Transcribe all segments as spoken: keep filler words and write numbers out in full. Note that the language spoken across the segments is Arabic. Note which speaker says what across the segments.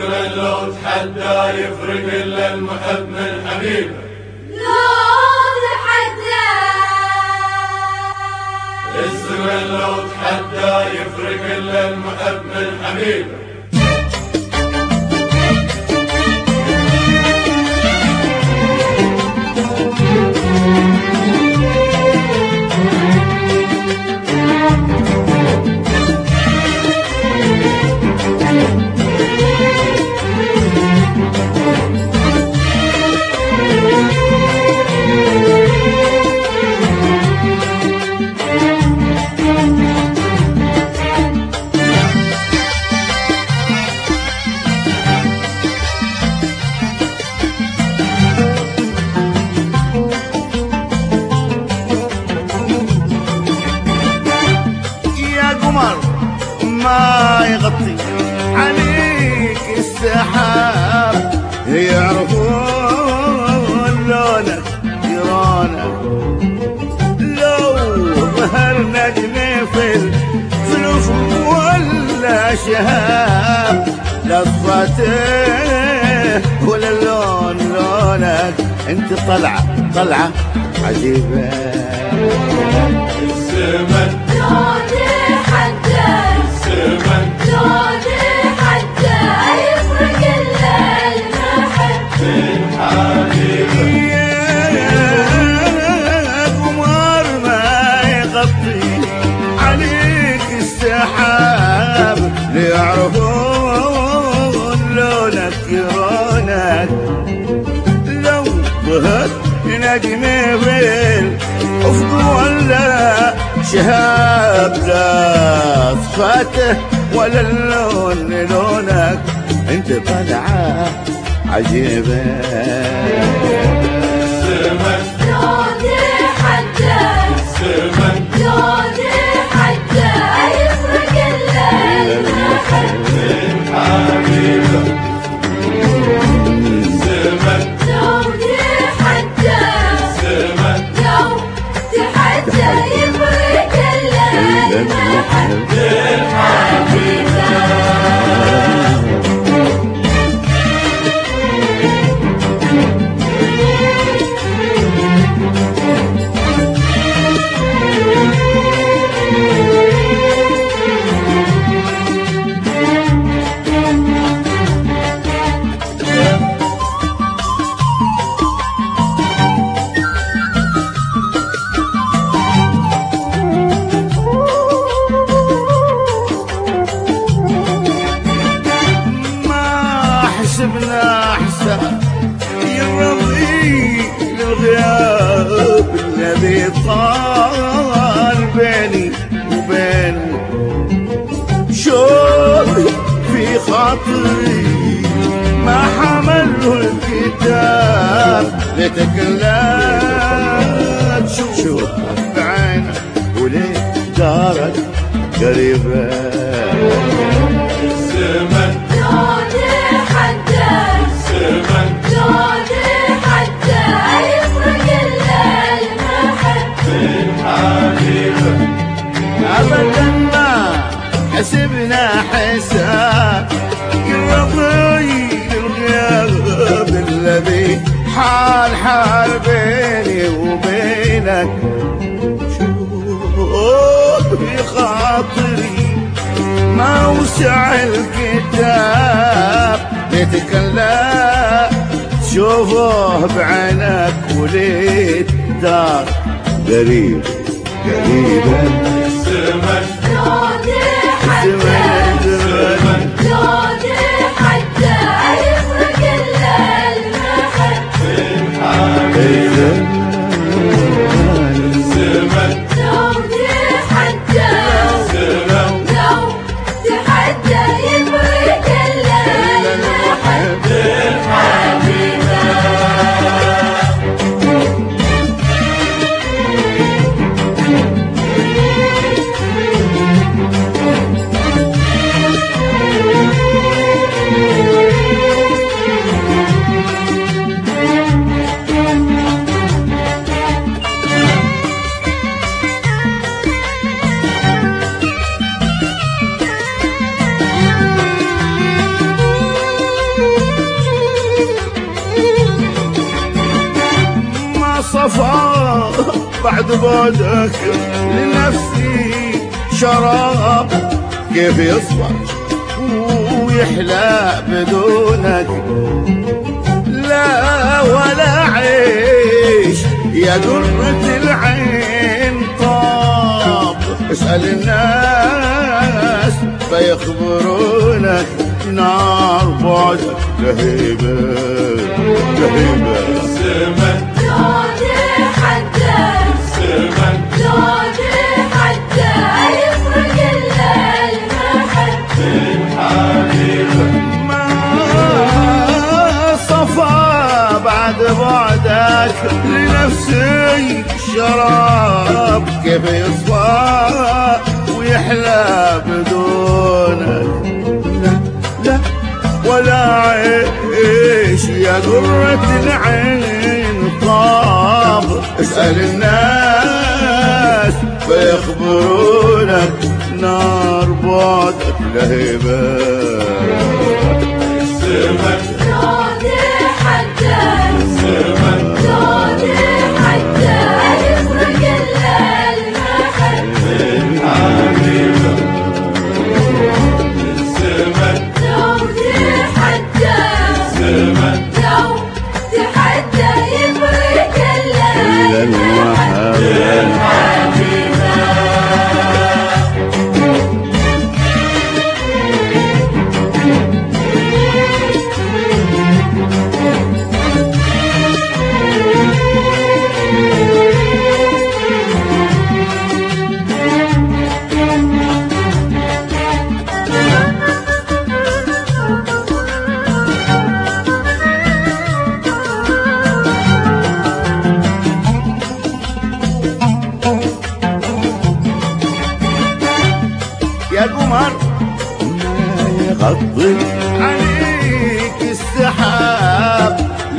Speaker 1: لو تحدى يفرق إلا المحب من حبيبه.
Speaker 2: لو تحدى
Speaker 1: الزمن لو تحدى يفرق إلا المحب من حبيبه.
Speaker 3: ما يغطي عليك السحاب، يعرفون لونك يرونك. لو ظهر نجم في الظلف ولا شهاب، لطفته ولا اللون لونك. انت طلعه طلعه عجيبه.
Speaker 1: الزمن
Speaker 2: لو تحدى
Speaker 1: الزمن
Speaker 2: لو تحدى يفرق إلا المحب
Speaker 1: من حبيبه.
Speaker 3: يا قمر ما يغطي عليك السحاب، ليعرفون لونك يرونك. لو ظهر نجم بالأفق ولا شهاب، لا صفاته ولا اللون لونك. انت طلعه عجيبه.
Speaker 1: الزمن
Speaker 2: لو تحدى
Speaker 1: الزمن
Speaker 2: لو تحدى يفرق إلا المحب
Speaker 1: من حبيبه. الزمن
Speaker 2: لو تحدى
Speaker 1: الزمن
Speaker 2: لو تحدى يفرق إلا المحب من حبيبه.
Speaker 3: حسبنا حساب يرضي الغياب الذي طال بيني وبينه. شوقي في خاطري ما حمله الكتاب، ليتك لا تشوف بعينك وليه دارك قريبة.
Speaker 1: الزمن
Speaker 2: لو تحدى
Speaker 1: الزمن
Speaker 2: لو تحدى يفرق إلا المحب
Speaker 1: من حبيبه.
Speaker 3: أبدا ما حسبنا حساب يرضي الغياب الذي حال حال بيني وبينك. شوف في خاطري ما وسع الكتاب، ليتك لا تشوفه بعينك وليت دار قريب قريبة.
Speaker 1: الزمن
Speaker 2: لو تحدى
Speaker 1: الزمن
Speaker 2: لو تحدى يفرق إلا المحب
Speaker 1: من حبيبه. الزمن
Speaker 2: لو تحدى
Speaker 1: الزمن
Speaker 2: لو تحدى يفرق إلا المحب
Speaker 1: من حبيبه.
Speaker 2: لو
Speaker 3: صفا بعد بعدك لنفسي شراب كيف يصفى ويحلى بدونك لا ولا عيش يا درة العين طاب اسأل الناس فيخبرونك نار بعدك لهيبة لهيبة
Speaker 1: الزمن
Speaker 2: زودي حدك
Speaker 1: الزمن
Speaker 2: زودي حدك يفرق إلا المحب
Speaker 1: الحبيبة
Speaker 3: ما صفى بعد بعدك لنفسي شراب كيف يصفى ويحلى بدونك لا لا ولا عيش يا درة العين طاب اسأل الناس فيخبرونك نار بعدك لهيبة
Speaker 1: الزمن
Speaker 2: زودي حدك
Speaker 1: الزمن
Speaker 2: زودي حدك يفرق إلا المحب
Speaker 1: الحبيبة الزمن
Speaker 2: زودي حدك
Speaker 1: الزمن
Speaker 2: زودي حدك يفرق إلا
Speaker 3: إلا
Speaker 2: المحب
Speaker 3: المحبة يا قمر ما يغطي عليك السحاب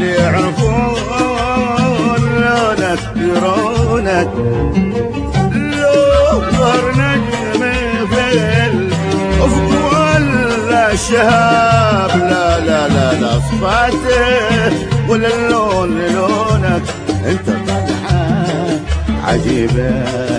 Speaker 3: ليعرفون لونك يرونك لو ظهر نجم في الأفق ولا شهاب لا لا لا لا صفاته ولا اللون لونك انت طلعة عجيبة